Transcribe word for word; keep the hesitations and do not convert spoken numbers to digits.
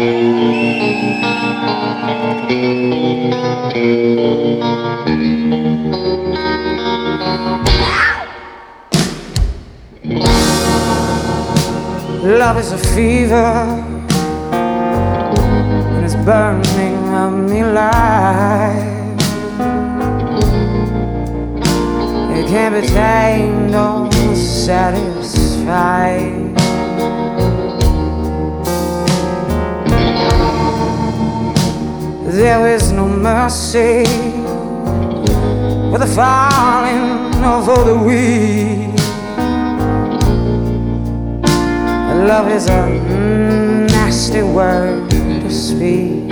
Love is a fever, and it's burning up me alive. It can't be tamed or satisfied. There is no mercy for the falling or for the weak. Love is a nasty word to speak.